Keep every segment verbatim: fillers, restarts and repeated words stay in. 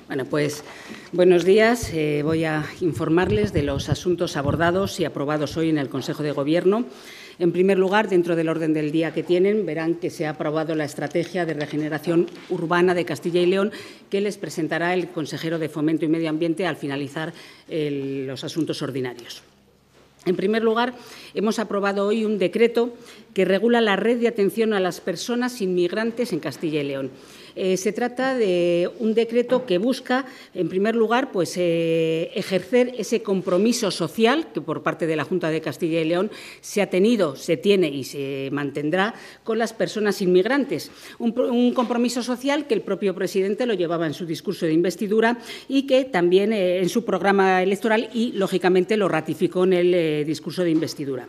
Bueno, pues buenos días. Eh, voy a informarles de los asuntos abordados y aprobados hoy en el Consejo de Gobierno. En primer lugar, dentro del orden del día que tienen, verán que se ha aprobado la Estrategia de Regeneración Urbana de Castilla y León, que les presentará el consejero de Fomento y Medio Ambiente al finalizar el, los asuntos ordinarios. En primer lugar, hemos aprobado hoy un decreto que regula la red de atención a las personas inmigrantes en Castilla y León. Eh, se trata de un decreto que busca, en primer lugar, pues, eh, ejercer ese compromiso social que por parte de la Junta de Castilla y León se ha tenido, se tiene y se mantendrá con las personas inmigrantes. Un, un compromiso social que el propio presidente lo llevaba en su discurso de investidura y que también eh, en su programa electoral y, lógicamente, lo ratificó en el eh, discurso de investidura.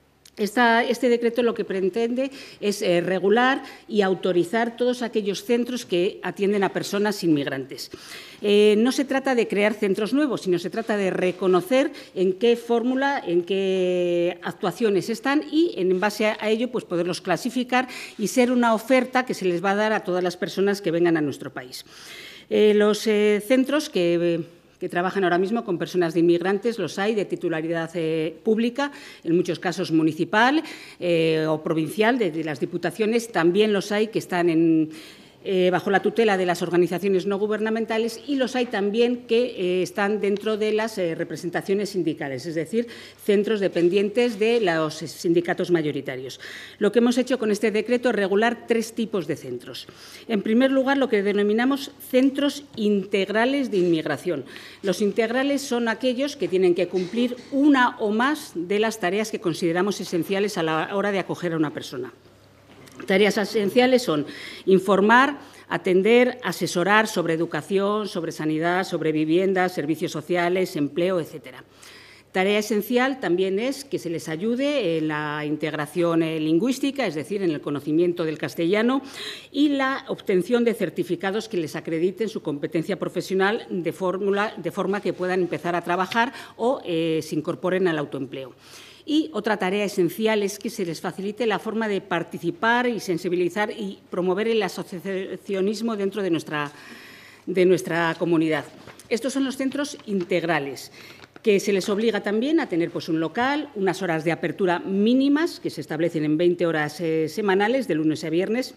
Esta, este decreto lo que pretende es eh, regular y autorizar todos aquellos centros que atienden a personas inmigrantes. Eh, no se trata de crear centros nuevos, sino se trata de reconocer en qué fórmula, en qué actuaciones están y, en base a ello, pues poderlos clasificar y ser una oferta que se les va a dar a todas las personas que vengan a nuestro país. Eh, los eh, centros que… Eh, que trabajan ahora mismo con personas de inmigrantes, los hay de titularidad eh, pública, en muchos casos municipal eh, o provincial, de, de las diputaciones, también los hay que están en… Eh, bajo la tutela de las organizaciones no gubernamentales y los hay también que eh, están dentro de las eh, representaciones sindicales, es decir, centros dependientes de los sindicatos mayoritarios. Lo que hemos hecho con este decreto es regular tres tipos de centros. En primer lugar, lo que denominamos centros integrales de inmigración. Los integrales son aquellos que tienen que cumplir una o más de las tareas que consideramos esenciales a la hora de acoger a una persona. Tareas esenciales son informar, atender, asesorar sobre educación, sobre sanidad, sobre vivienda, servicios sociales, empleo, etcétera. Tarea esencial también es que se les ayude en la integración lingüística, es decir, en el conocimiento del castellano y la obtención de certificados que les acrediten su competencia profesional de, fórmula, de forma que puedan empezar a trabajar o eh, se incorporen al autoempleo. Y otra tarea esencial es que se les facilite la forma de participar y sensibilizar y promover el asociacionismo dentro de nuestra, de nuestra comunidad. Estos son los centros integrales, que se les obliga también a tener pues, un local, unas horas de apertura mínimas, que se establecen en veinte horas eh, semanales, de lunes a viernes,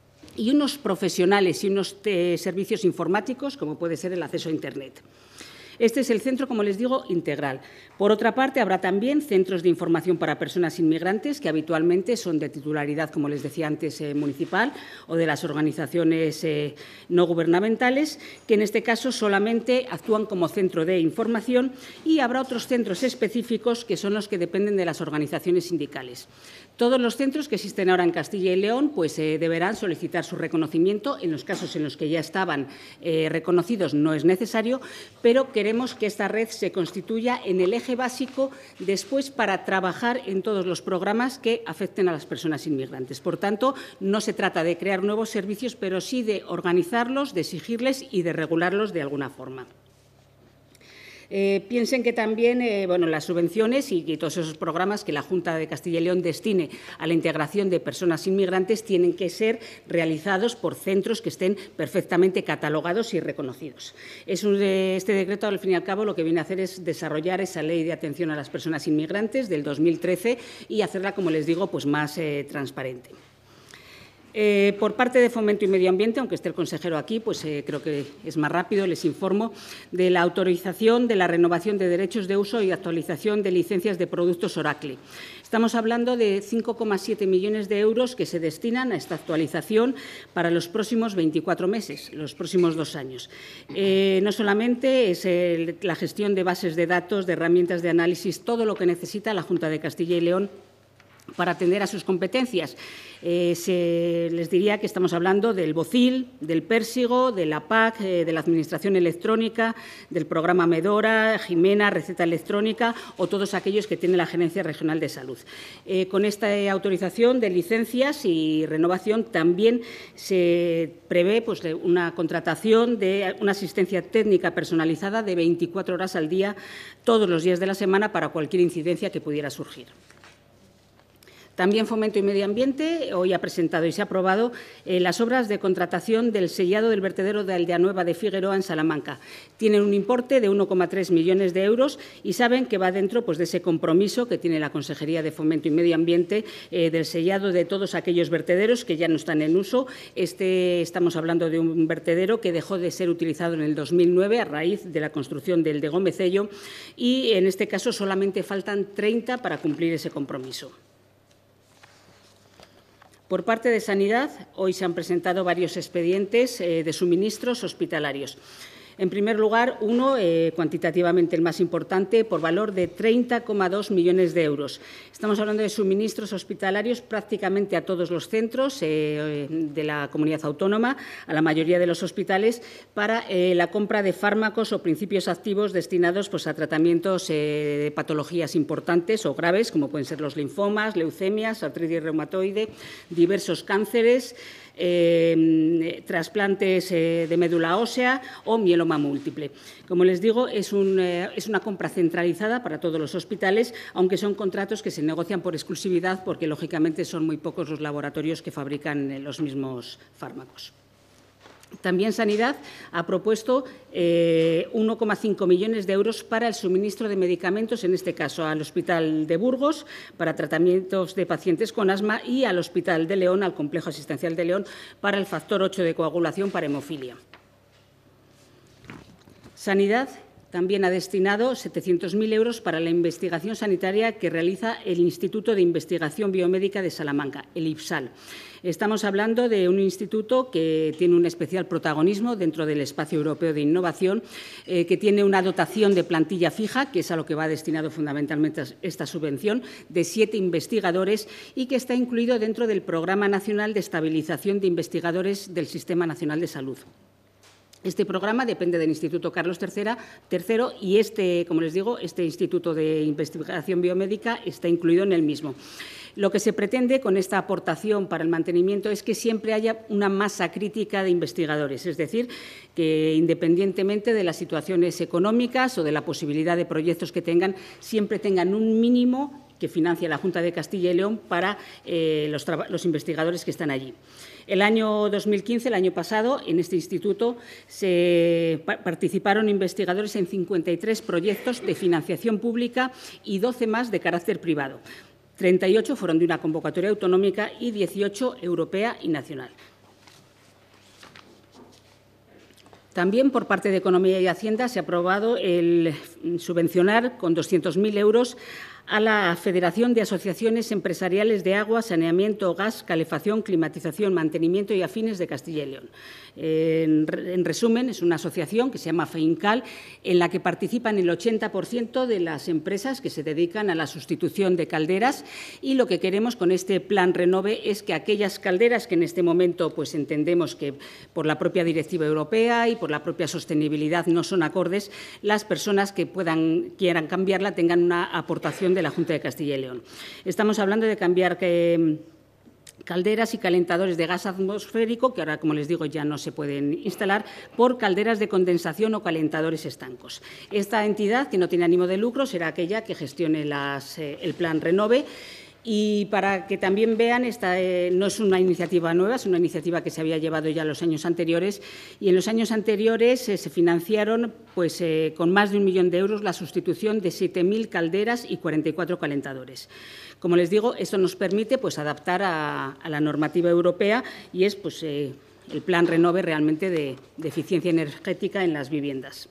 y unos profesionales y unos eh, servicios informáticos, como puede ser el acceso a Internet. Este es el centro, como les digo, integral. Por otra parte, habrá también centros de información para personas inmigrantes, que habitualmente son de titularidad, como les decía antes, eh, municipal o de las organizaciones eh, no gubernamentales, que en este caso solamente actúan como centro de información, y habrá otros centros específicos que son los que dependen de las organizaciones sindicales. Todos los centros que existen ahora en Castilla y León pues, eh, deberán solicitar su reconocimiento. En los casos en los que ya estaban eh, reconocidos no es necesario, pero queremos que esta red se constituya en el eje básico después para trabajar en todos los programas que afecten a las personas inmigrantes. Por tanto, no se trata de crear nuevos servicios, pero sí de organizarlos, de exigirles y de regularlos de alguna forma. Eh, piensen que también eh, bueno, las subvenciones y, y todos esos programas que la Junta de Castilla y León destine a la integración de personas inmigrantes tienen que ser realizados por centros que estén perfectamente catalogados y reconocidos. Es un, eh, este decreto, al fin y al cabo, lo que viene a hacer es desarrollar esa Ley de Atención a las Personas Inmigrantes del dos mil trece y hacerla, como les digo, pues más eh, transparente. Eh, por parte de Fomento y Medio Ambiente, aunque esté el consejero aquí, pues eh, creo que es más rápido, les informo de la autorización de la renovación de derechos de uso y actualización de licencias de productos Oracle. Estamos hablando de cinco coma siete millones de euros que se destinan a esta actualización para los próximos veinticuatro meses, los próximos dos años. Eh, no solamente es el, la gestión de bases de datos, de herramientas de análisis, todo lo que necesita la Junta de Castilla y León para atender a sus competencias. Eh, se les diría que estamos hablando del BOCIL, del Pérsigo, de la P A C, eh, de la Administración Electrónica, del programa Medora, Jimena, Receta Electrónica o todos aquellos que tiene la Gerencia Regional de Salud. Eh, con esta autorización de licencias y renovación también se prevé pues, una contratación de una asistencia técnica personalizada de veinticuatro horas al día, todos los días de la semana, para cualquier incidencia que pudiera surgir. También Fomento y Medio Ambiente hoy ha presentado y se ha aprobado eh, las obras de contratación del sellado del vertedero de Aldeanueva de Figueroa en Salamanca. Tienen un importe de uno coma tres millones de euros y saben que va dentro pues, de ese compromiso que tiene la Consejería de Fomento y Medio Ambiente eh, del sellado de todos aquellos vertederos que ya no están en uso. Este, estamos hablando de un vertedero que dejó de ser utilizado en el dos mil nueve a raíz de la construcción del de Gómezello y, en este caso, solamente faltan treinta para cumplir ese compromiso. Por parte de Sanidad, hoy se han presentado varios expedientes eh, de suministros hospitalarios. En primer lugar, uno, eh, cuantitativamente el más importante, por valor de treinta coma dos millones de euros. Estamos hablando de suministros hospitalarios prácticamente a todos los centros eh, de la comunidad autónoma, a la mayoría de los hospitales, para eh, la compra de fármacos o principios activos destinados pues, a tratamientos eh, de patologías importantes o graves, como pueden ser los linfomas, leucemias, artritis reumatoide, diversos cánceres, Eh, trasplantes eh, de médula ósea o mieloma múltiple. Como les digo, es, un, eh, es una compra centralizada para todos los hospitales, aunque son contratos que se negocian por exclusividad porque, lógicamente, son muy pocos los laboratorios que fabrican eh, los mismos fármacos. También Sanidad ha propuesto eh, uno coma cinco millones de euros para el suministro de medicamentos, en este caso al Hospital de Burgos, para tratamientos de pacientes con asma, y al Hospital de León, al Complejo Asistencial de León, para el factor ocho de coagulación para hemofilia. Sanidad también ha destinado setecientos mil euros para la investigación sanitaria que realiza el Instituto de Investigación Biomédica de Salamanca, el IPSAL. Estamos hablando de un instituto que tiene un especial protagonismo dentro del espacio europeo de innovación, eh, que tiene una dotación de plantilla fija, que es a lo que va destinado fundamentalmente esta subvención, de siete investigadores y que está incluido dentro del Programa Nacional de Estabilización de Investigadores del Sistema Nacional de Salud. Este programa depende del Instituto Carlos tercero y, este, como les digo, este Instituto de Investigación Biomédica está incluido en el mismo. Lo que se pretende con esta aportación para el mantenimiento es que siempre haya una masa crítica de investigadores, es decir, que independientemente de las situaciones económicas o de la posibilidad de proyectos que tengan, siempre tengan un mínimo que financia la Junta de Castilla y León para eh, los, los investigadores que están allí. El año dos mil quince, el año pasado, en este instituto se pa participaron investigadores en cincuenta y tres proyectos de financiación pública y doce más de carácter privado. treinta y ocho fueron de una convocatoria autonómica y dieciocho europea y nacional. También, por parte de Economía y Hacienda, se ha aprobado el subvencionar con doscientos mil euros a la Federación de Asociaciones Empresariales de Agua, Saneamiento, Gas, Calefacción, Climatización, Mantenimiento y Afines de Castilla y León. En, en resumen, es una asociación que se llama FEINCAL, en la que participan el ochenta por ciento de las empresas que se dedican a la sustitución de calderas, y lo que queremos con este Plan Renove es que aquellas calderas que en este momento pues, entendemos que por la propia directiva europea y por la propia sostenibilidad no son acordes, las personas que puedan, quieran cambiarla tengan una aportación de la Junta de Castilla y León. Estamos hablando de cambiar que, calderas y calentadores de gas atmosférico, que ahora, como les digo, ya no se pueden instalar, por calderas de condensación o calentadores estancos. Esta entidad, que no tiene ánimo de lucro, será aquella que gestione las, eh, el Plan Renove. Y para que también vean, esta eh, no es una iniciativa nueva, es una iniciativa que se había llevado ya en los años anteriores, y en los años anteriores eh, se financiaron pues, eh, con más de un millón de euros la sustitución de siete mil calderas y cuarenta y cuatro calentadores. Como les digo, esto nos permite pues, adaptar a, a la normativa europea y es pues, eh, el Plan Renove realmente de, de eficiencia energética en las viviendas.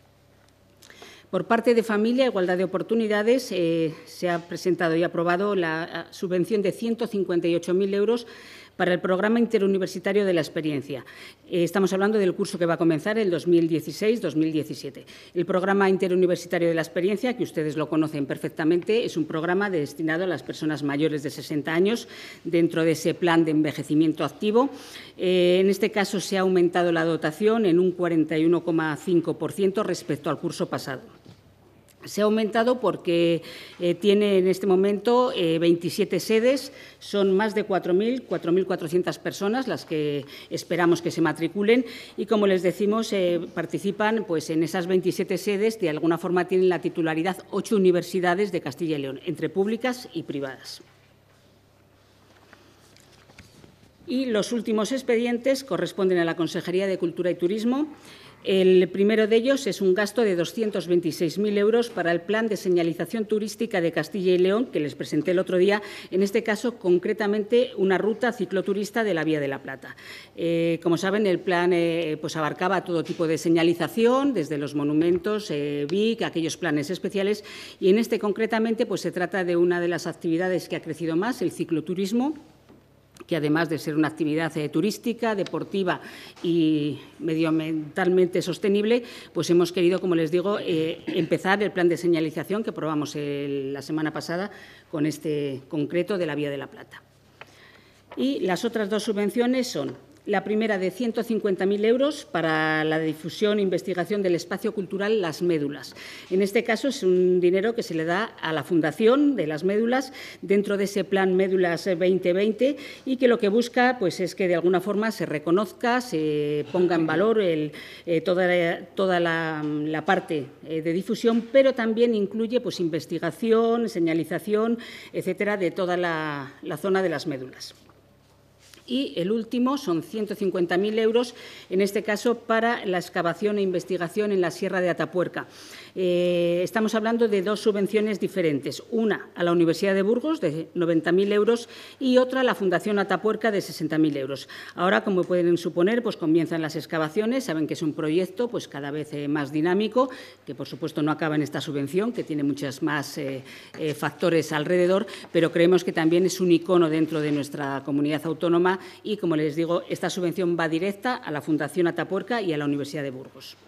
Por parte de Familia e Igualdad de Oportunidades, eh, se ha presentado y aprobado la subvención de ciento cincuenta y ocho mil euros para el Programa Interuniversitario de la Experiencia. Eh, estamos hablando del curso que va a comenzar el dos mil dieciséis dos mil diecisiete. El Programa Interuniversitario de la Experiencia, que ustedes lo conocen perfectamente, es un programa destinado a las personas mayores de sesenta años dentro de ese plan de envejecimiento activo. Eh, en este caso, se ha aumentado la dotación en un cuarenta y uno coma cinco por ciento respecto al curso pasado. Se ha aumentado porque eh, tiene en este momento eh, veintisiete sedes, son más de cuatro mil, cuatro mil cuatrocientas personas las que esperamos que se matriculen y, como les decimos, eh, participan pues, en esas veintisiete sedes, de alguna forma tienen la titularidad ocho universidades de Castilla y León, entre públicas y privadas. Y los últimos expedientes corresponden a la Consejería de Cultura y Turismo. El primero de ellos es un gasto de doscientos veintiséis mil euros para el Plan de Señalización Turística de Castilla y León, que les presenté el otro día, en este caso concretamente una ruta cicloturista de la Vía de la Plata. Eh, como saben, el plan eh, pues abarcaba todo tipo de señalización, desde los monumentos, eh, V I C, aquellos planes especiales, y en este concretamente pues se trata de una de las actividades que ha crecido más, el cicloturismo, que además de ser una actividad eh, turística, deportiva y medioambientalmente sostenible, pues hemos querido, como les digo, eh, empezar el plan de señalización que aprobamos el, la semana pasada con este concreto de la Vía de la Plata. Y las otras dos subvenciones son la primera de ciento cincuenta mil euros para la difusión e investigación del espacio cultural Las Médulas. En este caso es un dinero que se le da a la Fundación de Las Médulas dentro de ese Plan Médulas veinte veinte y que lo que busca pues, es que de alguna forma se reconozca, se ponga en valor el, eh, toda, toda la, la parte eh, de difusión, pero también incluye pues, investigación, señalización, etcétera, de toda la, la zona de Las Médulas. Y el último son ciento cincuenta mil euros, en este caso para la excavación e investigación en la Sierra de Atapuerca. Eh, estamos hablando de dos subvenciones diferentes, una a la Universidad de Burgos de noventa mil euros y otra a la Fundación Atapuerca de sesenta mil euros. Ahora, como pueden suponer, pues comienzan las excavaciones, saben que es un proyecto pues cada vez eh, más dinámico, que por supuesto no acaba en esta subvención, que tiene muchos más eh, eh, factores alrededor, pero creemos que también es un icono dentro de nuestra comunidad autónoma y, como les digo, esta subvención va directa a la Fundación Atapuerca y a la Universidad de Burgos.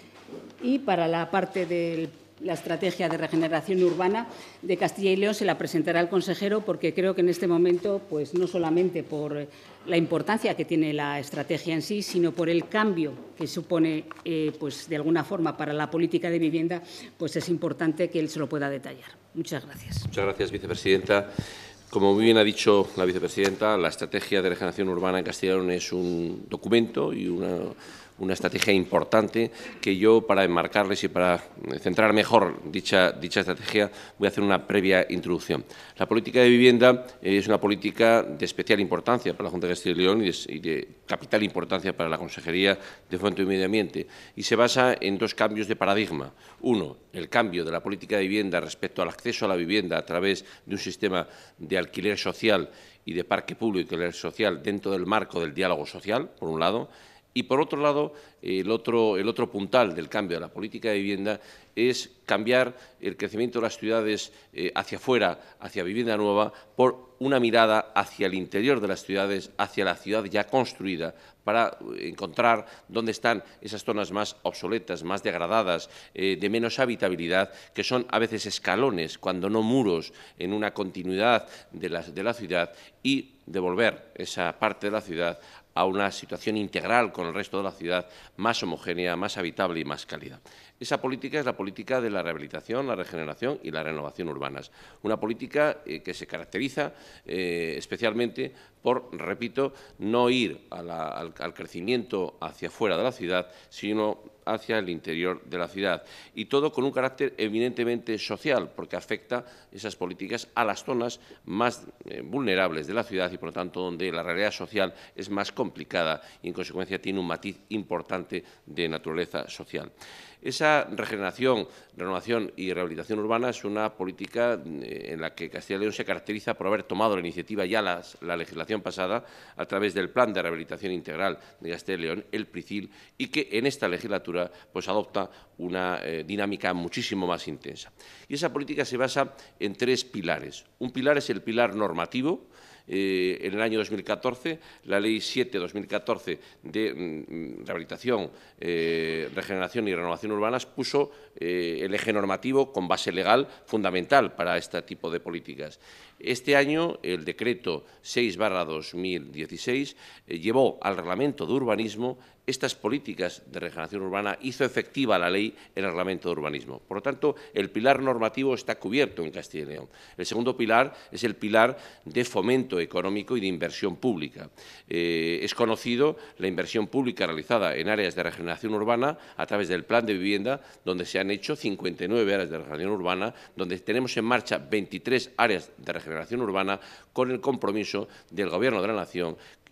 Y para la parte de la estrategia de regeneración urbana de Castilla y León se la presentará el consejero porque creo que en este momento, pues no solamente por la importancia que tiene la estrategia en sí, sino por el cambio que supone, eh, pues de alguna forma, para la política de vivienda, pues es importante que él se lo pueda detallar. Muchas gracias. Muchas gracias, vicepresidenta. Como muy bien ha dicho la vicepresidenta, la estrategia de regeneración urbana en Castilla y León es un documento y una, una estrategia importante que yo, para enmarcarles y para centrar mejor dicha, dicha estrategia, voy a hacer una previa introducción. La política de vivienda es una política de especial importancia para la Junta de Castilla y León y de, y de capital importancia para la Consejería de Fomento y Medio Ambiente y se basa en dos cambios de paradigma. Uno, el cambio de la política de vivienda respecto al acceso a la vivienda a través de un sistema de alquiler social y de parque público y alquiler social dentro del marco del diálogo social, por un lado, y por otro lado, el otro, el otro puntal del cambio de la política de vivienda es cambiar el crecimiento de las ciudades eh, hacia afuera, hacia vivienda nueva, por una mirada hacia el interior de las ciudades, hacia la ciudad ya construida, para encontrar dónde están esas zonas más obsoletas, más degradadas, eh, de menos habitabilidad, que son a veces escalones, cuando no muros, en una continuidad de la, de la ciudad, y devolver esa parte de la ciudad a una situación integral con el resto de la ciudad, más homogénea, más habitable y más cálida. Esa política es la política de la rehabilitación, la regeneración y la renovación urbanas. Una política eh, que se caracteriza eh, especialmente por, repito, no ir a la, al, al crecimiento hacia afuera de la ciudad, sino hacia el interior de la ciudad. Y todo con un carácter eminentemente social, porque afecta esas políticas a las zonas más eh, vulnerables de la ciudad y, por lo tanto, donde la realidad social es más complicada y, en consecuencia, tiene un matiz importante de naturaleza social. Esa regeneración, renovación y rehabilitación urbana es una política en la que Castilla y León se caracteriza por haber tomado la iniciativa ya las, la legislación pasada a través del Plan de Rehabilitación Integral de Castilla y León, el PRICIL, y que en esta legislatura pues, adopta una eh, dinámica muchísimo más intensa. Y esa política se basa en tres pilares. Un pilar es el pilar normativo. Eh, en el año dos mil catorce, la Ley siete barra dos mil catorce de mm, Rehabilitación, eh, Regeneración y Renovación Urbanas puso eh, el eje normativo con base legal fundamental para este tipo de políticas. Este año, el decreto seis barra dos mil dieciséis eh, llevó al Reglamento de Urbanismo estas políticas de regeneración urbana, hizo efectiva la ley en el Reglamento de Urbanismo. Por lo tanto, el pilar normativo está cubierto en Castilla y León. El segundo pilar es el pilar de fomento económico y de inversión pública. Eh, es conocido la inversión pública realizada en áreas de regeneración urbana a través del Plan de Vivienda, donde se han hecho cincuenta y nueve áreas de regeneración urbana, donde tenemos en marcha veintitrés áreas de regeneración urbana con el compromiso del Gobierno de la Nación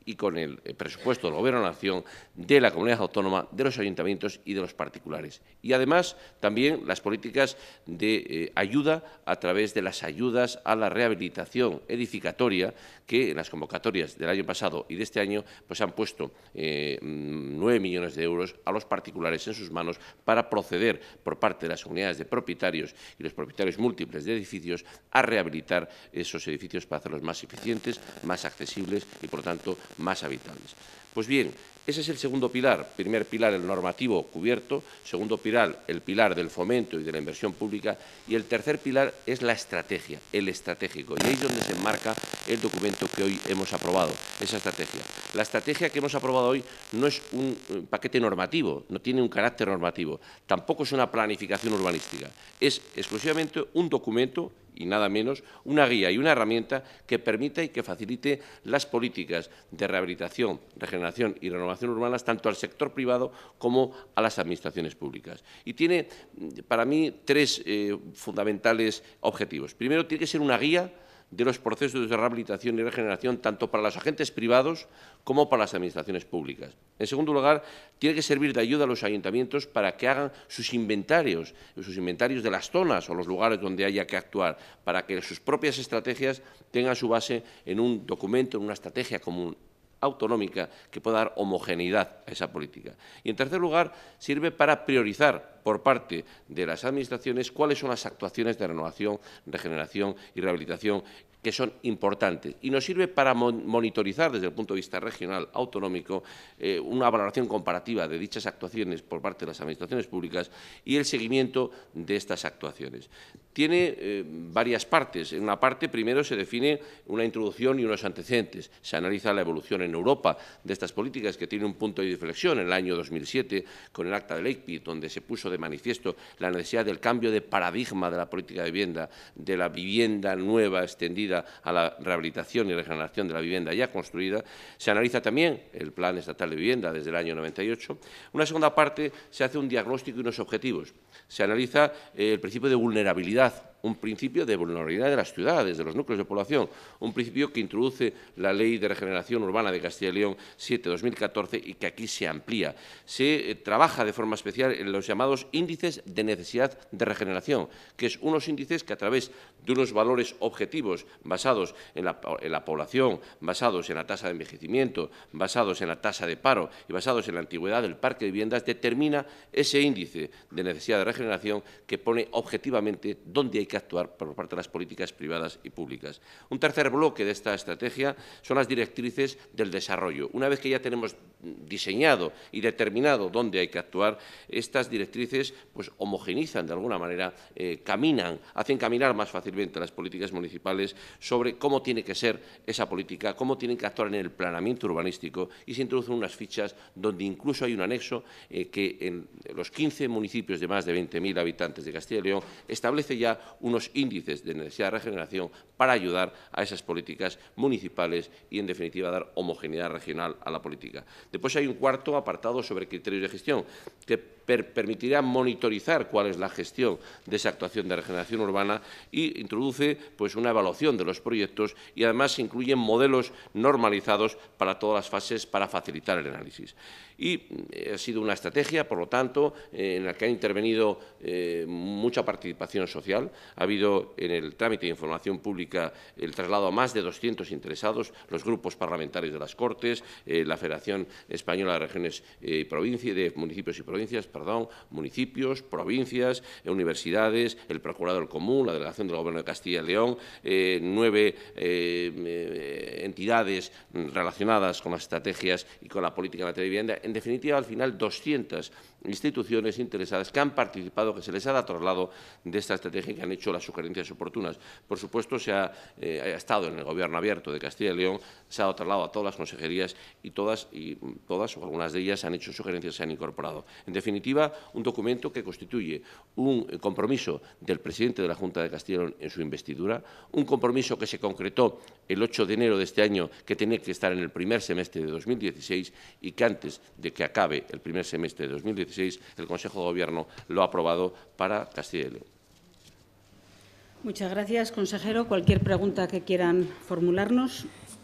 y con el presupuesto del Gobierno de la Nación, de la comunidad autónoma, de los ayuntamientos y de los particulares. Y además también las políticas de eh, ayuda a través de las ayudas a la rehabilitación edificatoria que en las convocatorias del año pasado y de este año pues han puesto eh, nueve millones de euros a los particulares en sus manos para proceder por parte de las unidades de propietarios y los propietarios múltiples de edificios a rehabilitar esos edificios para hacerlos más eficientes, más accesibles y, por lo tanto, más habitables. Pues bien, ese es el segundo pilar. Primer pilar, el normativo cubierto. Segundo pilar, el pilar del fomento y de la inversión pública. Y el tercer pilar es la estrategia, el estratégico. Y ahí es donde se enmarca el documento que hoy hemos aprobado, esa estrategia. La estrategia que hemos aprobado hoy no es un paquete normativo, no tiene un carácter normativo, tampoco es una planificación urbanística. Es exclusivamente un documento y nada menos, una guía y una herramienta que permita y que facilite las políticas de rehabilitación, regeneración y renovación urbanas tanto al sector privado como a las administraciones públicas. Y tiene, para mí, tres eh, fundamentales objetivos. Primero, tiene que ser una guía de los procesos de rehabilitación y regeneración tanto para los agentes privados como para las administraciones públicas. En segundo lugar, tiene que servir de ayuda a los ayuntamientos para que hagan sus inventarios, sus inventarios de las zonas o los lugares donde haya que actuar, para que sus propias estrategias tengan su base en un documento, en una estrategia común autonómica que pueda dar homogeneidad a esa política. Y, en tercer lugar, sirve para priorizar por parte de las administraciones cuáles son las actuaciones de renovación, regeneración y rehabilitación que son importantes. Y nos sirve para monitorizar desde el punto de vista regional, autonómico, eh, una valoración comparativa de dichas actuaciones por parte de las administraciones públicas y el seguimiento de estas actuaciones. Tiene eh, varias partes. En una parte, primero, se define una introducción y unos antecedentes. Se analiza la evolución en Europa de estas políticas, que tiene un punto de inflexión en el año dos mil siete, con el Acta de Leipzig, donde se puso de manifiesto la necesidad del cambio de paradigma de la política de vivienda, de la vivienda nueva extendida a la rehabilitación y regeneración de la vivienda ya construida. Se analiza también el Plan Estatal de Vivienda desde el año noventa y ocho. Una segunda parte, se hace un diagnóstico y unos objetivos. Se analiza eh, el principio de vulnerabilidad, un principio de vulnerabilidad de las ciudades, de los núcleos de población, un principio que introduce la Ley de Regeneración Urbana de Castilla y León siete barra dos mil catorce y que aquí se amplía. Se eh, trabaja de forma especial en los llamados índices de necesidad de regeneración, que es unos índices que a través de unos valores objetivos basados en la, en la población, basados en la tasa de envejecimiento, basados en la tasa de paro y basados en la antigüedad del parque de viviendas, determina ese índice de necesidad de regeneración que pone objetivamente dónde hay que actuar por parte de las políticas privadas y públicas. Un tercer bloque de esta estrategia son las directrices del desarrollo. Una vez que ya tenemos diseñado y determinado dónde hay que actuar, estas directrices pues, homogenizan de alguna manera, eh, caminan, hacen caminar más fácilmente las políticas municipales sobre cómo tiene que ser esa política, cómo tienen que actuar en el planeamiento urbanístico y se introducen unas fichas donde incluso hay un anexo eh, que en los quince municipios de más de veinte mil habitantes de Castilla y León establece ya unos índices de necesidad de regeneración para ayudar a esas políticas municipales y, en definitiva, dar homogeneidad regional a la política. Después hay un cuarto apartado sobre criterios de gestión que per permitirá monitorizar cuál es la gestión de esa actuación de regeneración urbana y introduce pues, una evaluación de los proyectos y, además, se incluyen modelos normalizados para todas las fases para facilitar el análisis. Y eh, ha sido una estrategia, por lo tanto, eh, en la que ha intervenido eh, mucha participación social. Ha habido en el trámite de información pública el traslado a más de doscientos interesados, los grupos parlamentarios de las Cortes, eh, la Federación Española de Regiones y eh, Provincias, de Municipios y Provincias, perdón, municipios, provincias, eh, universidades, el Procurador Común, la Delegación del Gobierno de Castilla y León, eh, nueve eh, eh, entidades relacionadas con las estrategias y con la política en materia de vivienda. En definitiva, al final, doscientas instituciones interesadas que han participado, que se les ha dado traslado de esta estrategia y que han hecho las sugerencias oportunas. Por supuesto, se ha, eh, ha estado en el Gobierno abierto de Castilla y León, se ha dado traslado a todas las consejerías y todas, y todas o algunas de ellas han hecho sugerencias, se han incorporado. En definitiva, un documento que constituye un compromiso del presidente de la Junta de Castilla y León en su investidura, un compromiso que se concretó el ocho de enero de este año, que tenía que estar en el primer semestre de dos mil dieciséis y que antes de que acabe el primer semestre de dos mil dieciséis el Consejo de Gobierno lo ha aprobado para Castilla y León. Muchas gracias, consejero. Cualquier pregunta que quieran formularnos.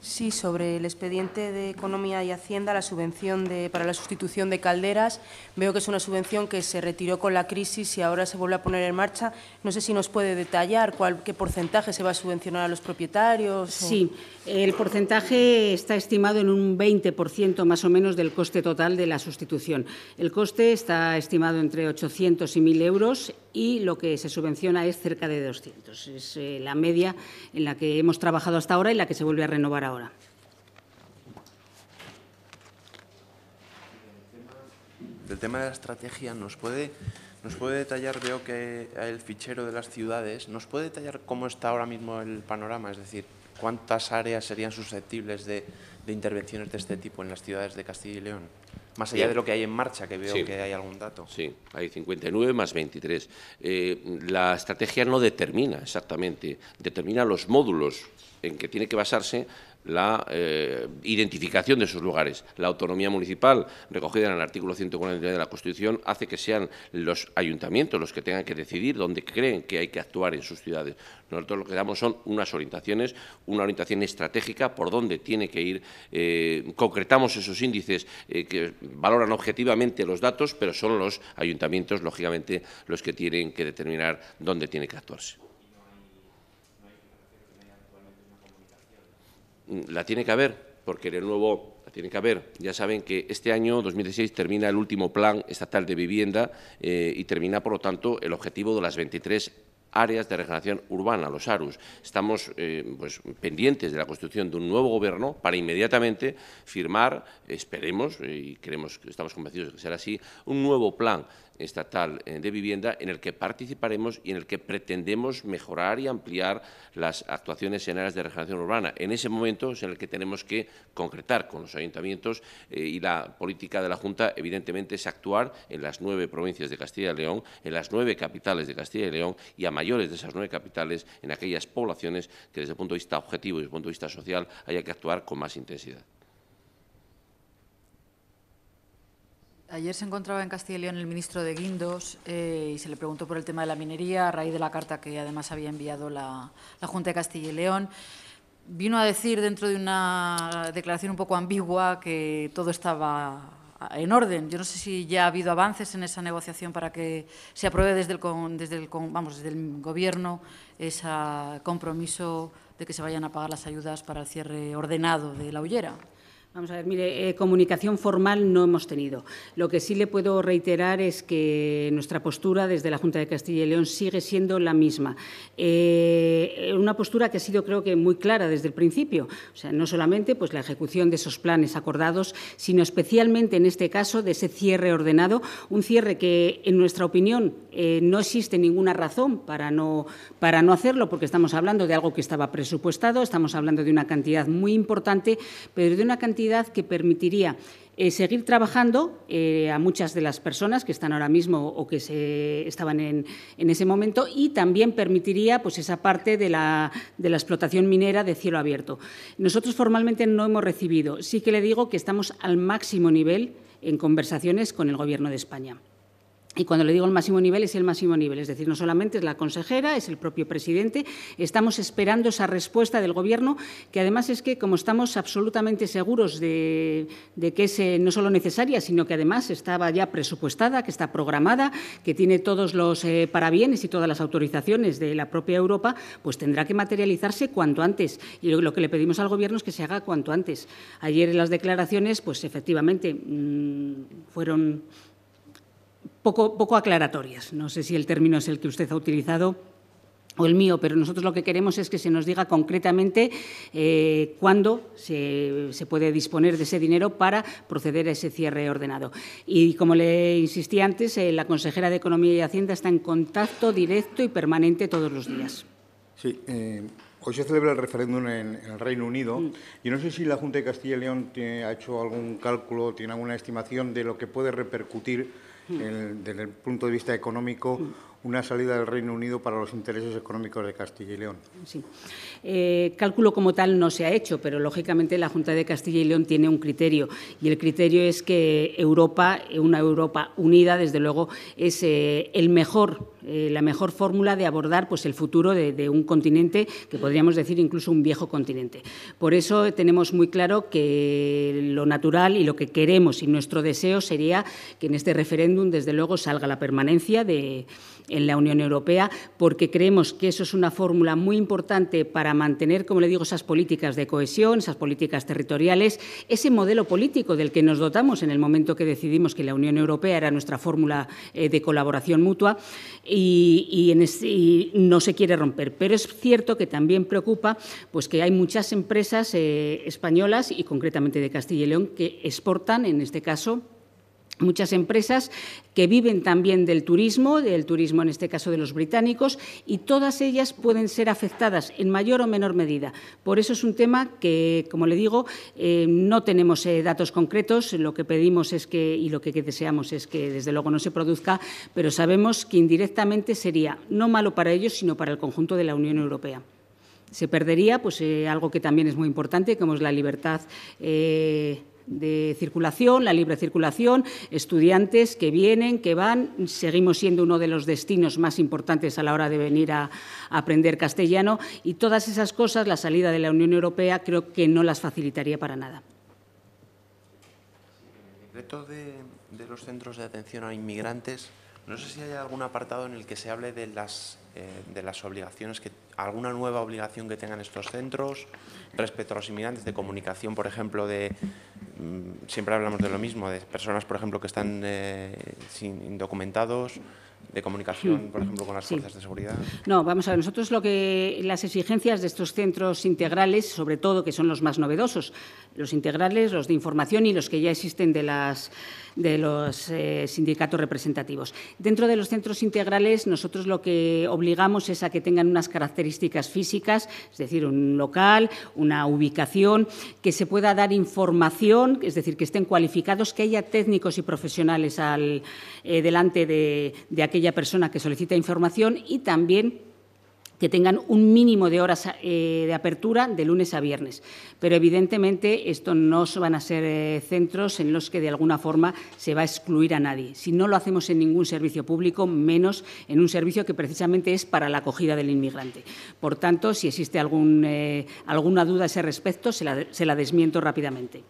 Sí, sobre el expediente de Economía y Hacienda, la subvención de, para la sustitución de calderas, veo que es una subvención que se retiró con la crisis y ahora se vuelve a poner en marcha. No sé si nos puede detallar cuál, qué porcentaje se va a subvencionar a los propietarios. Sí, o... el porcentaje está estimado en un veinte por ciento más o menos del coste total de la sustitución. El coste está estimado entre ochocientos y mil euros y lo que se subvenciona es cerca de doscientos. Es eh, la media en la que hemos trabajado hasta ahora y la que se vuelve a renovar ahora. Ahora. Del tema de la estrategia, ¿nos puede, nos puede detallar, veo que el fichero de las ciudades, ¿nos puede detallar cómo está ahora mismo el panorama? Es decir, ¿cuántas áreas serían susceptibles de, de intervenciones de este tipo en las ciudades de Castilla y León? Más allá Bien. de lo que hay en marcha, que veo sí. que hay algún dato. Sí, hay cincuenta y nueve más veintitrés. Eh, la estrategia no determina exactamente, determina los módulos en que tiene que basarse la eh, identificación de esos lugares. La autonomía municipal, recogida en el artículo ciento cuarenta y nueve de la Constitución, hace que sean los ayuntamientos los que tengan que decidir dónde creen que hay que actuar en sus ciudades. Nosotros lo que damos son unas orientaciones, una orientación estratégica por dónde tiene que ir. Eh, concretamos esos índices eh, que valoran objetivamente los datos, pero son los ayuntamientos, lógicamente, los que tienen que determinar dónde tiene que actuarse. La tiene que haber, porque en el nuevo la tiene que haber. Ya saben que este año, dos mil dieciséis, termina el último Plan Estatal de Vivienda eh, y termina, por lo tanto, el objetivo de las veintitrés áreas de regeneración urbana, los ARUs. Estamos eh, pues, pendientes de la constitución de un nuevo gobierno para inmediatamente firmar, esperemos, y creemos que estamos convencidos de que será así, un nuevo plan estatal de vivienda en el que participaremos y en el que pretendemos mejorar y ampliar las actuaciones en áreas de regeneración urbana. En ese momento es en el que tenemos que concretar con los ayuntamientos eh, y la política de la Junta, evidentemente, es actuar en las nueve provincias de Castilla y León, en las nueve capitales de Castilla y León y a mayores de esas nueve capitales, en aquellas poblaciones que desde el punto de vista objetivo y desde el punto de vista social haya que actuar con más intensidad. Ayer se encontraba en Castilla y León el ministro de Guindos eh, y se le preguntó por el tema de la minería a raíz de la carta que además había enviado la, la Junta de Castilla y León. Vino a decir, dentro de una declaración un poco ambigua, que todo estaba en orden. Yo no sé si ya ha habido avances en esa negociación para que se apruebe desde el, desde el, vamos, desde el Gobierno ese compromiso de que se vayan a pagar las ayudas para el cierre ordenado de la Ullera. Vamos a ver, mire, eh, comunicación formal no hemos tenido. Lo que sí le puedo reiterar es que nuestra postura desde la Junta de Castilla y León sigue siendo la misma. Eh, una postura que ha sido, creo que, muy clara desde el principio. O sea, no solamente pues, la ejecución de esos planes acordados, sino especialmente en este caso de ese cierre ordenado, un cierre que, en nuestra opinión, eh, no existe ninguna razón para no, para no hacerlo, porque estamos hablando de algo que estaba presupuestado, estamos hablando de una cantidad muy importante, pero de una cantidad que permitiría eh, seguir trabajando eh, a muchas de las personas que están ahora mismo o que se estaban en, en ese momento y también permitiría pues, esa parte de la, de la explotación minera de cielo abierto. Nosotros formalmente no hemos recibido. Sí que le digo que estamos al máximo nivel en conversaciones con el Gobierno de España. Y cuando le digo el máximo nivel, es el máximo nivel. Es decir, no solamente es la consejera, es el propio presidente. Estamos esperando esa respuesta del Gobierno, que además es que, como estamos absolutamente seguros de, de que es eh, no solo necesaria, sino que además estaba ya presupuestada, que está programada, que tiene todos los eh, parabienes y todas las autorizaciones de la propia Europa, pues tendrá que materializarse cuanto antes. Y lo, lo que le pedimos al Gobierno es que se haga cuanto antes. Ayer en las declaraciones, pues efectivamente, mmm, fueron Poco, poco aclaratorias. No sé si el término es el que usted ha utilizado o el mío, pero nosotros lo que queremos es que se nos diga concretamente eh, cuándo se, se puede disponer de ese dinero para proceder a ese cierre ordenado. Y, como le insistí antes, eh, la consejera de Economía y Hacienda está en contacto directo y permanente todos los días. Sí. Eh... Hoy se celebra el referéndum en, en el Reino Unido mm. y no sé si la Junta de Castilla y León tiene, ha hecho algún cálculo, tiene alguna estimación de lo que puede repercutir mm. en, desde el punto de vista económico mm. una salida del Reino Unido para los intereses económicos de Castilla y León. Sí. Eh, cálculo como tal no se ha hecho, pero lógicamente la Junta de Castilla y León tiene un criterio y el criterio es que Europa, una Europa unida, desde luego, es eh, el mejor eh, la mejor fórmula de abordar pues, el futuro de, de un continente, que podríamos decir incluso un viejo continente. Por eso tenemos muy claro que lo natural y lo que queremos y nuestro deseo sería que en este referéndum, desde luego, salga la permanencia de, en la Unión Europea, porque creemos que eso es una fórmula muy importante para mantener, como le digo, esas políticas de cohesión, esas políticas territoriales, ese modelo político del que nos dotamos en el momento que decidimos que la Unión Europea era nuestra fórmula eh, de colaboración mutua y, y, en este, y no se quiere romper. Pero es cierto que también preocupa pues, que hay muchas empresas eh, españolas y concretamente de Castilla y León que exportan, en este caso, muchas empresas que viven también del turismo, del turismo en este caso de los británicos, y todas ellas pueden ser afectadas en mayor o menor medida. Por eso es un tema que, como le digo, eh, no tenemos eh, datos concretos. Lo que pedimos es que, y lo que deseamos es que desde luego no se produzca, pero sabemos que indirectamente sería no malo para ellos, sino para el conjunto de la Unión Europea. Se perdería pues, eh, algo que también es muy importante, como es la libertad eh, de circulación, la libre circulación, estudiantes que vienen, que van. Seguimos siendo uno de los destinos más importantes a la hora de venir a, a aprender castellano y todas esas cosas, la salida de la Unión Europea, creo que no las facilitaría para nada. El reto de, de los centros de atención a inmigrantes, no sé si hay algún apartado en el que se hable de las, eh, de las obligaciones, que, alguna nueva obligación que tengan estos centros respecto a los inmigrantes, de comunicación, por ejemplo, de mmm, siempre hablamos de lo mismo, de personas, por ejemplo, que están eh, sin indocumentados, de comunicación, por ejemplo, con las Sí. fuerzas de seguridad. No, vamos a ver, nosotros lo que las exigencias de estos centros integrales, sobre todo, que son los más novedosos, los integrales, los de información y los que ya existen de las de los eh, sindicatos representativos. Dentro de los centros integrales, nosotros lo que obligamos es a que tengan unas características físicas, es decir, un local, una ubicación, que se pueda dar información, es decir, que estén cualificados, que haya técnicos y profesionales al, eh, delante de, de aquella persona que solicita información y también que tengan un mínimo de horas eh, de apertura de lunes a viernes. Pero, evidentemente, esto no van a ser eh, centros en los que, de alguna forma, se va a excluir a nadie. Si no lo hacemos en ningún servicio público, menos en un servicio que precisamente es para la acogida del inmigrante. Por tanto, si existe algún, eh, alguna duda a ese respecto, se la, se la desmiento rápidamente.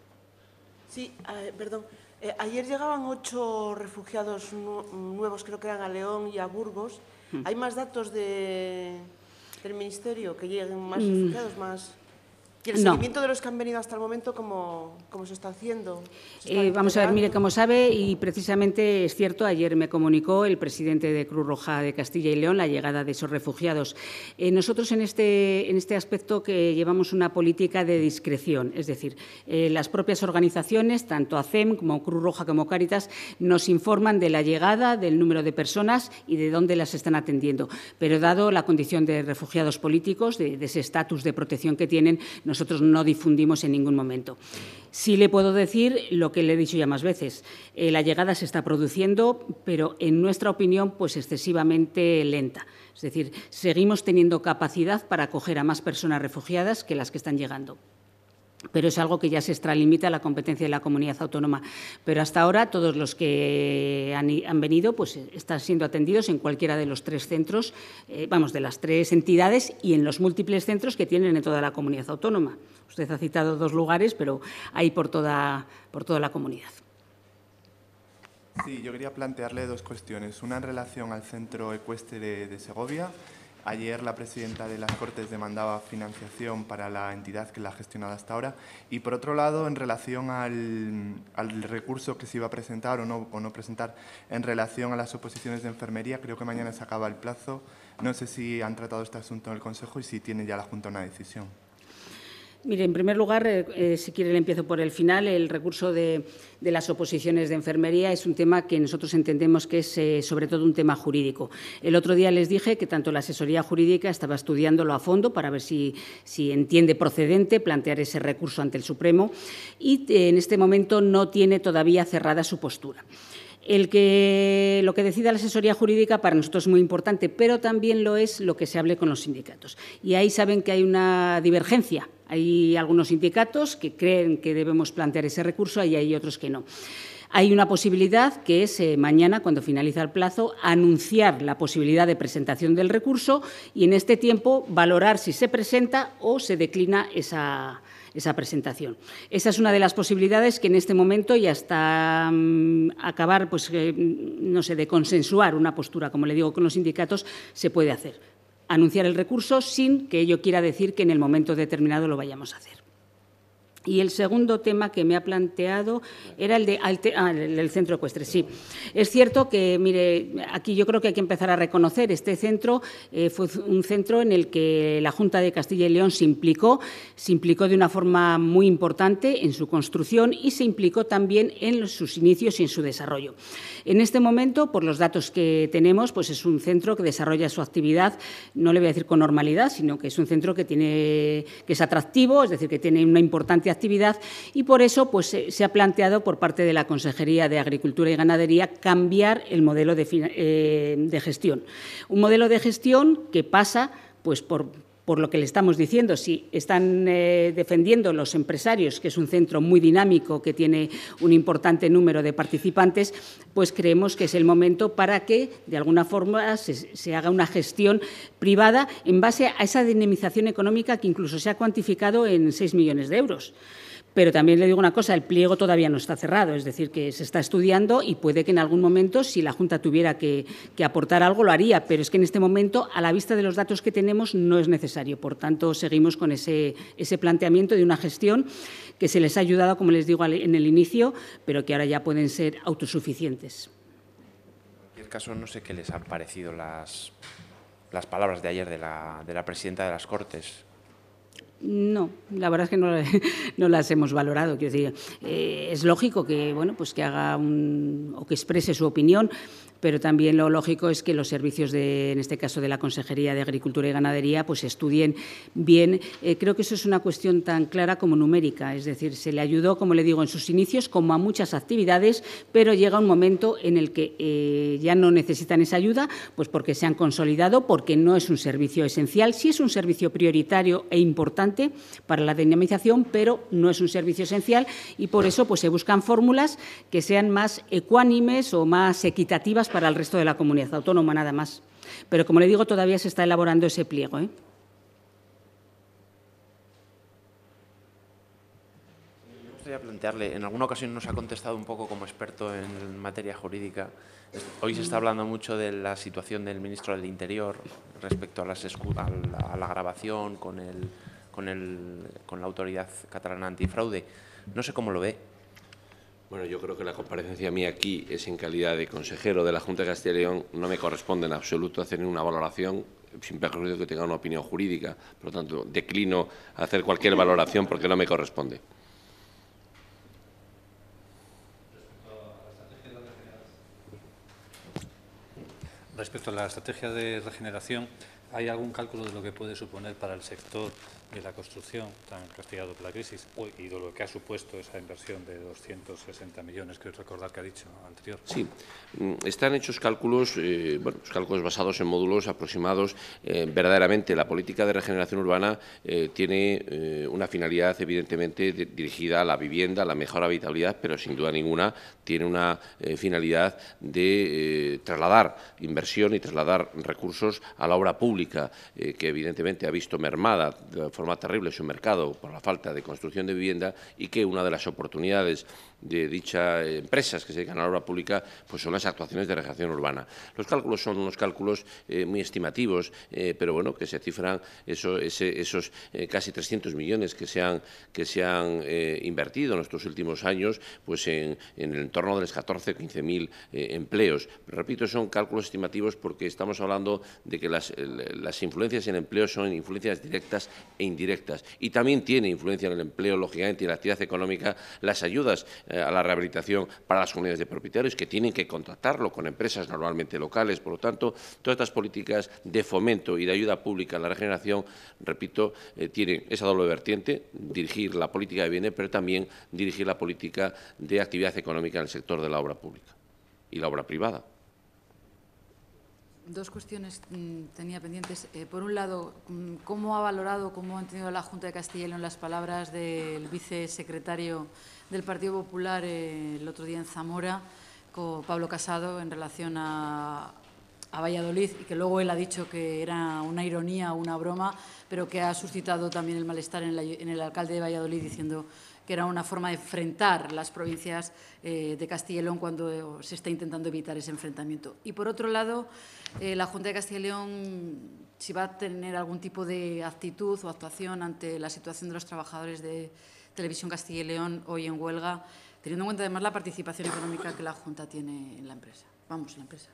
Sí, eh, perdón. Eh, ayer llegaban ocho refugiados nu nuevos, creo que eran a León y a Burgos. Mm. ¿Hay más datos de, del Ministerio que lleguen más mm. refugiados, más? ¿Y el seguimiento no. de los que han venido hasta el momento, cómo, cómo se está haciendo? ¿Se está eh, vamos a ver, mire, como sabe, y precisamente es cierto, ayer me comunicó el presidente de Cruz Roja de Castilla y León la llegada de esos refugiados. Eh, nosotros en este, en este aspecto que llevamos una política de discreción, es decir, eh, las propias organizaciones, tanto A C E M como Cruz Roja como Cáritas, nos informan de la llegada, del número de personas y de dónde las están atendiendo. Pero dado la condición de refugiados políticos, de, de ese estatus de protección que tienen, nosotros no difundimos en ningún momento. Sí le puedo decir lo que le he dicho ya más veces. Eh, la llegada se está produciendo, pero en nuestra opinión, pues excesivamente lenta. Es decir, seguimos teniendo capacidad para acoger a más personas refugiadas que las que están llegando. Pero es algo que ya se extralimita a la competencia de la comunidad autónoma. Pero hasta ahora todos los que han, han venido pues están siendo atendidos en cualquiera de los tres centros, eh, vamos, de las tres entidades y en los múltiples centros que tienen en toda la comunidad autónoma. Usted ha citado dos lugares, pero hay por toda, por toda la comunidad. Sí, yo quería plantearle dos cuestiones. Una en relación al Centro Ecuestre de, de Segovia. Ayer la presidenta de las Cortes demandaba financiación para la entidad que la ha gestionado hasta ahora. Y, por otro lado, en relación al, al recurso que se iba a presentar o no, o no presentar en relación a las oposiciones de enfermería, creo que mañana se acaba el plazo. No sé si han tratado este asunto en el Consejo y si tiene ya la Junta una decisión. Mire, en primer lugar, eh, si quiere le empiezo por el final. El recurso de, de las oposiciones de enfermería es un tema que nosotros entendemos que es eh, sobre todo un tema jurídico. El otro día les dije que tanto la asesoría jurídica estaba estudiándolo a fondo para ver si, si entiende procedente plantear ese recurso ante el Supremo y eh, en este momento no tiene todavía cerrada su postura. El que, lo que decida la asesoría jurídica para nosotros es muy importante, pero también lo es lo que se hable con los sindicatos. Y ahí saben que hay una divergencia. Hay algunos sindicatos que creen que debemos plantear ese recurso y hay otros que no. Hay una posibilidad que es eh, mañana, cuando finaliza el plazo, anunciar la posibilidad de presentación del recurso y en este tiempo valorar si se presenta o se declina esa, esa presentación. Esa es una de las posibilidades que en este momento y hasta um, acabar, pues, eh, no sé, de consensuar una postura, como le digo, con los sindicatos, se puede hacer. Anunciar el recurso sin que ello quiera decir que en el momento determinado lo vayamos a hacer. Y el segundo tema que me ha planteado era el de ah, el centro ecuestre. Sí, es cierto que, mire, aquí yo creo que hay que empezar a reconocer este centro. Eh, fue un centro en el que la Junta de Castilla y León se implicó, se implicó de una forma muy importante en su construcción y se implicó también en sus inicios y en su desarrollo. En este momento, por los datos que tenemos, pues es un centro que desarrolla su actividad, no le voy a decir con normalidad, sino que es un centro que, tiene, que es atractivo, es decir, que tiene una importante actividad y por eso pues, se, se ha planteado por parte de la Consejería de Agricultura y Ganadería cambiar el modelo de, eh, de gestión. Un modelo de gestión que pasa pues, por, por lo que le estamos diciendo. Si están eh, defendiendo los empresarios, que es un centro muy dinámico, que tiene un importante número de participantes, pues creemos que es el momento para que, de alguna forma, se, se haga una gestión privada en base a esa dinamización económica que incluso se ha cuantificado en seis millones de euros. Pero también le digo una cosa, el pliego todavía no está cerrado, es decir, que se está estudiando y puede que en algún momento, si la Junta tuviera que, que aportar algo, lo haría, pero es que en este momento, a la vista de los datos que tenemos, no es necesario. Por tanto, seguimos con ese, ese planteamiento de una gestión que se les ha ayudado, como les digo en el inicio, pero que ahora ya pueden ser autosuficientes. En cualquier caso, no sé qué les han parecido las, las palabras de ayer de la, de la presidenta de las Cortes. No, la verdad es que no, no las hemos valorado. Quiero decir, eh, es lógico que, bueno, pues que haga un, o que exprese su opinión, pero también lo lógico es que los servicios, de, en este caso de la Consejería de Agricultura y Ganadería, pues estudien bien. Eh, creo que eso es una cuestión tan clara como numérica, es decir, se le ayudó, como le digo, en sus inicios, como a muchas actividades, pero llega un momento en el que eh, ya no necesitan esa ayuda, pues porque se han consolidado, porque no es un servicio esencial, sí es un servicio prioritario e importante para la dinamización, pero no es un servicio esencial y por eso pues, se buscan fórmulas que sean más ecuánimes o más equitativas para el resto de la comunidad autónoma, nada más. Pero, como le digo, todavía se está elaborando ese pliego, ¿eh? Me gustaría plantearle, en alguna ocasión nos ha contestado un poco como experto en materia jurídica. Hoy se está hablando mucho de la situación del ministro del Interior respecto a, las, a, la, a la grabación con el... Con, el, con la Autoridad Catalana Antifraude. No sé cómo lo ve. Bueno, yo creo que la comparecencia mía aquí es en calidad de consejero de la Junta de Castilla y León. No me corresponde en absoluto hacer una valoración, sin perjuicio que tenga una opinión jurídica. Por lo tanto, declino hacer cualquier valoración porque no me corresponde. Respecto a la estrategia de regeneración, ¿hay algún cálculo de lo que puede suponer para el sector de la construcción tan castigado por la crisis y de lo que ha supuesto esa inversión de doscientos sesenta millones, creo recordar que ha dicho anterior? Sí, están hechos cálculos, eh, bueno, cálculos basados en módulos aproximados. Eh, verdaderamente, la política de regeneración urbana eh, tiene eh, una finalidad, evidentemente, de, dirigida a la vivienda, a la mejor habitabilidad, pero sin duda ninguna tiene una eh, finalidad de eh, trasladar inversión y trasladar recursos a la obra pública, eh, que evidentemente ha visto mermada de forma terrible su mercado por la falta de construcción de vivienda y que una de las oportunidades de dichas empresas que se dedican a la obra pública pues son las actuaciones de regeneración urbana. Los cálculos son unos cálculos eh, muy estimativos, eh, pero bueno, que se cifran eso, ese, esos eh, casi trescientos millones que se han, que se han eh, invertido en estos últimos años pues en, en el entorno de los catorce o quince mil eh, empleos. Pero, repito, son cálculos estimativos porque estamos hablando de que las, las influencias en el empleo son influencias directas e indirectas y también tiene influencia en el empleo, lógicamente, y en la actividad económica las ayudas eh, a la rehabilitación para las comunidades de propietarios que tienen que contratarlo con empresas normalmente locales. Por lo tanto, todas estas políticas de fomento y de ayuda pública a la regeneración, repito, eh, tienen esa doble vertiente, dirigir la política de bienes, pero también dirigir la política de actividad económica en el sector de la obra pública y la obra privada. Dos cuestiones mmm, tenía pendientes. Eh, por un lado, ¿cómo ha valorado, cómo ha entendido la Junta de Castilla y León las palabras del vicesecretario del Partido Popular eh, el otro día en Zamora, con Pablo Casado, en relación a, a Valladolid, y que luego él ha dicho que era una ironía o una broma, pero que ha suscitado también el malestar en, la, en el alcalde de Valladolid, diciendo que era una forma de enfrentar las provincias eh, de Castilla y León cuando se está intentando evitar ese enfrentamiento. Y, por otro lado, eh, la Junta de Castilla y León, si va a tener algún tipo de actitud o actuación ante la situación de los trabajadores de Televisión Castilla y León hoy en huelga, teniendo en cuenta además la participación económica que la Junta tiene en la empresa. Vamos, en la empresa.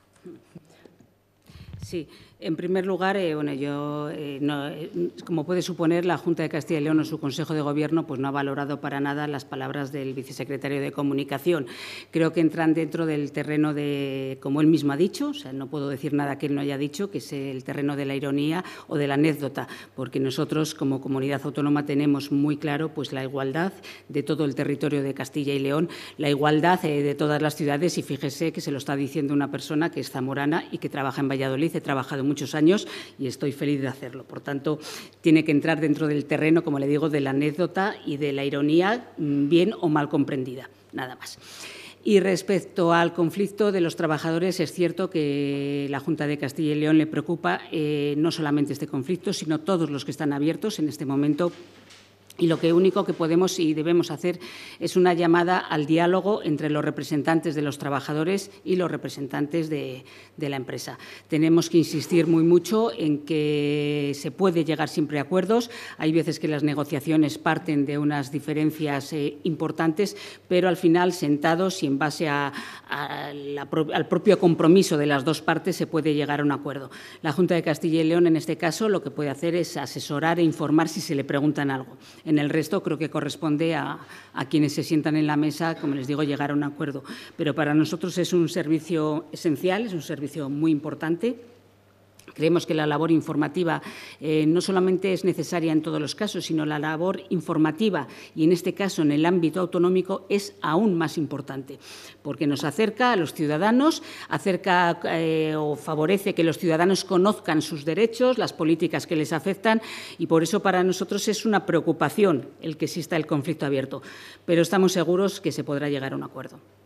Sí, en primer lugar, eh, bueno, yo, eh, no, eh, como puede suponer, la Junta de Castilla y León o su Consejo de Gobierno pues no ha valorado para nada las palabras del vicesecretario de Comunicación. Creo que entran dentro del terreno de, como él mismo ha dicho, o sea, no puedo decir nada que él no haya dicho, que es el terreno de la ironía o de la anécdota, porque nosotros, como comunidad autónoma, tenemos muy claro pues la igualdad de todo el territorio de Castilla y León, la igualdad eh, de todas las ciudades, y fíjese que se lo está diciendo una persona que es zamorana y que trabaja en Valladolid. He trabajado muchos años y estoy feliz de hacerlo. Por tanto, tiene que entrar dentro del terreno, como le digo, de la anécdota y de la ironía, bien o mal comprendida, nada más. Y respecto al conflicto de los trabajadores, es cierto que la Junta de Castilla y León le preocupa eh, no solamente este conflicto, sino todos los que están abiertos en este momento. Y lo que único que podemos y debemos hacer es una llamada al diálogo entre los representantes de los trabajadores y los representantes de, de la empresa. Tenemos que insistir muy mucho en que se puede llegar siempre a acuerdos. Hay veces que las negociaciones parten de unas diferencias eh, importantes, pero al final, sentados y en base a, a la, al propio compromiso de las dos partes, se puede llegar a un acuerdo. La Junta de Castilla y León, en este caso, lo que puede hacer es asesorar e informar si se le preguntan algo. En el resto creo que corresponde a, a quienes se sientan en la mesa, como les digo, llegar a un acuerdo. Pero para nosotros es un servicio esencial, es un servicio muy importante. Creemos que la labor informativa eh, no solamente es necesaria en todos los casos, sino la labor informativa, y en este caso en el ámbito autonómico, es aún más importante, porque nos acerca a los ciudadanos, acerca eh, o favorece que los ciudadanos conozcan sus derechos, las políticas que les afectan, y por eso para nosotros es una preocupación el que exista el conflicto abierto. Pero estamos seguros que se podrá llegar a un acuerdo.